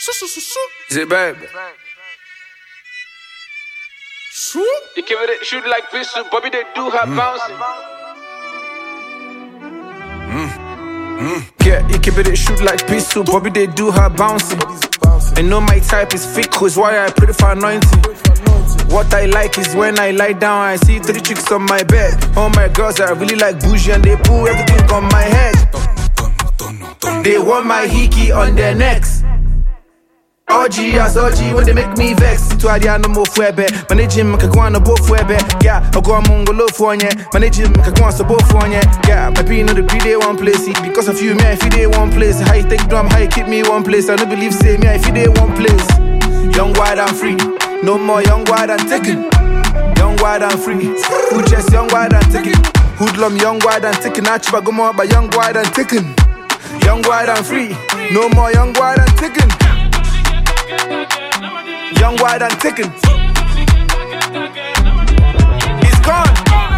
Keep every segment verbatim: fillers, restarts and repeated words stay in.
Is it babe? You give it, shoot like pistol, Bobby they do have mm. bouncing. Mm. Mm. Yeah, you keep it, shoot like pistol, Bobby they do her bouncing. And know my type is fake, cause why I pray for anointing. What I like is when I lie down, I see three chicks on my bed. All my girls are really like bougie and they pull everything on my head. They want my hickey on their necks. O G as O G when they make me vex. To adia no more fuebe. Manage him make go on both fuebe. Yeah, I go on mongolo for nye. Manage him make go on so both for nye. Yeah, my pin no the day one place. Because of you, me I feel they one place. High take drum, high keep me one place. I no believe say me I feel they one place. Young, wild and free. No more young, wild and taken. Young, wild and free. Who just young, wild and taken. Hoodlum young, wild and taken. Achiba go more by young, wild and taken. Young, wild and free. No more young, wild and taken. Young, wild and taken. He's gone.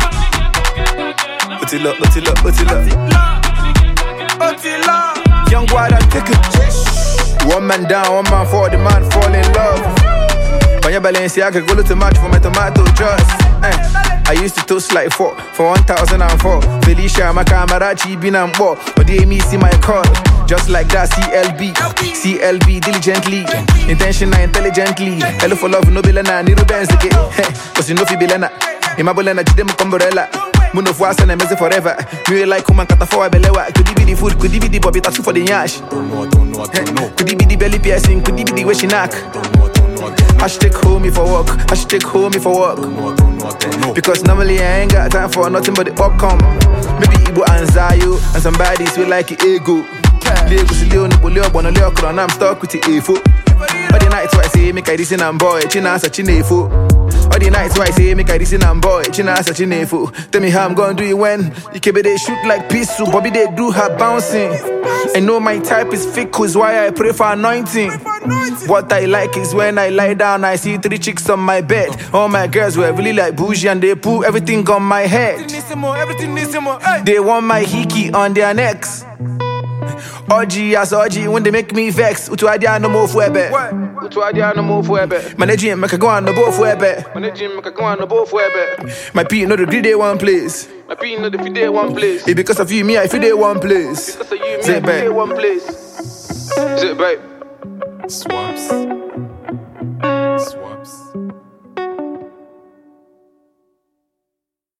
Put it up, put it up, put it up. Put it up. Young, wild and taken. One man down, one man for the man fall in love. On your Balenciaga, go to match for my tomato juice. Eh. I used to toast like four for one thousand four. Felicia, my camarachi, bin and bo. But they me see my call. Just like that, C L B. C L B, diligently. Intentional, intelligently. Hello for love, no bilena, Niro Benz again. Cause you know fi bilena. Imabulena, Jidem Comborella. Muno Fuasa and Mese forever. Me like Kuman Katafoa Belewa. Could he be the food? Could he be the bobby tattoo for the yash? Could he be the belly piercing? Could he be the way she knock? Hashtag homie for work. Hashtag homie for work. Because normally I ain't got time for nothing but the popcorn. Maybe Igbo and Zayo and somebody sweet like it ego. Lagos Leon, Bolio, Bonolio, Crown, I'm stuck with the A F O. All the nights why I say make I listen and boy, China such an A F O. All the nights why I say make I listen and boy, China such an A F O. Tell me how I'm gonna do it when you keep it, they shoot like pistol, Bobby they do her bouncing. I know my type is fake, cause why I pray for anointing. What I like is when I lie down, I see three chicks on my bed. All my girls were really like bougie and they pull everything on my head. They want my hickey on their necks. O G as O G when they make me vex. Utu adia no more fuebe. Utu adia no more fuebe. Manage him make a go on the both fuebe. Manage him make a go on the both fuebe. My P no the greedy one place. My P no the fide one place. It's because of you, me I fide one place. Because of you, me I fide one place. Is it babe? Swaps. Swaps.